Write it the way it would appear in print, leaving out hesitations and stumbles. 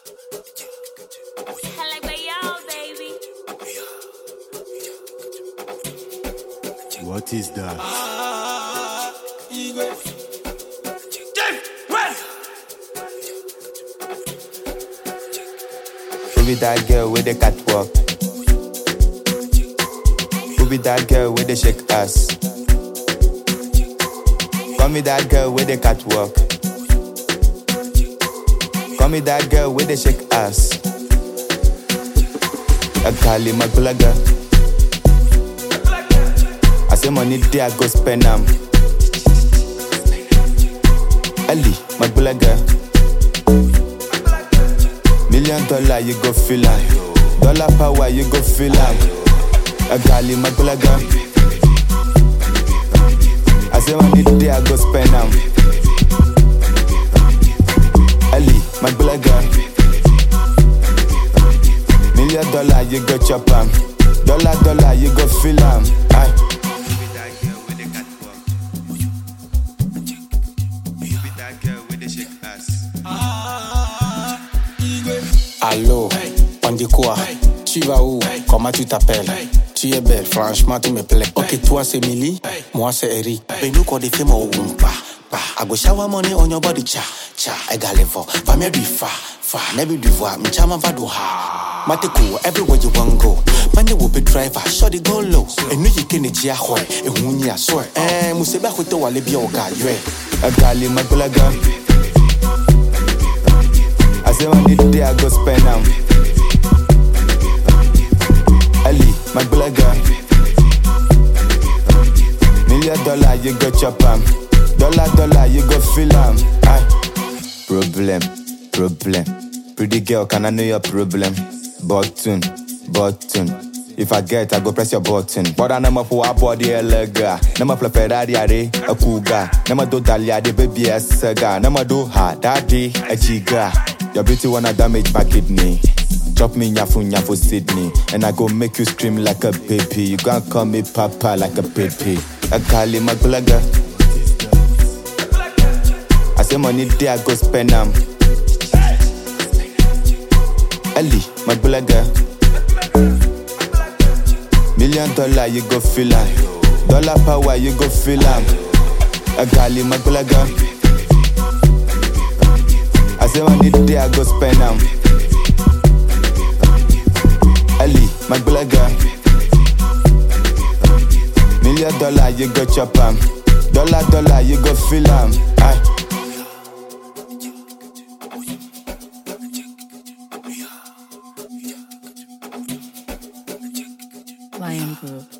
I like my y'all, baby. What is that? Who be that girl with the catwalk? Who be that girl with the shake ass? Call me that girl with the catwalk. Call me that girl with the shake ass. I call him a gulaga. I say money there, I go spend them. Ali, my gulaga. $1 million, you go feel am. Dollar power, you go feel am. I call him a gulaga. I say money there, I go spend them. Ali, my gulaga. $1 million, you go chop am. Dollar, you go feel am. Aye. Allô, on dit quoi? Tu vas où? Comment tu t'appelles? Tu es belle, franchement tu me plais. Ok, toi c'est Milly, moi c'est Eric. Mais nous qu'on défait mon wumpa. I go shower money on your body, cha. I got level, va me be far. Never do what, me chama va do ha. Mateko, everywhere you want go. Man you will be driver, shot it go low. And you can eat ya hoy, and who ya swear. Museba kuto wale bi oga, yue. I call him a gulaga. I say money there, I go spend them. Ali, my gulaga. $1 million, you go chop am. Dollar, you go feel am. Aye. Problem. Pretty girl, can I know your problem? Button. If I get, I go press your button. But I never for a body a lega. Never play Ferrari a cool guy. Never do Dalia the baby a saga. Never do hard daddy a chiga. Your beauty wanna damage my kidney. Chop me nyafu Sydney. And I go make you scream like a baby. You gon' call me papa like a baby. I call him a gulaga. I say money there, I go spend them. Ali, my gulaga. $1 million, you go feel am. Dollar power, you go feel am. I call him a gulaga. I say money there, I go spend them. Ali, my gulaga. $1 million, you go chop am. Dollar, you go feel am. Aye. Lion Group.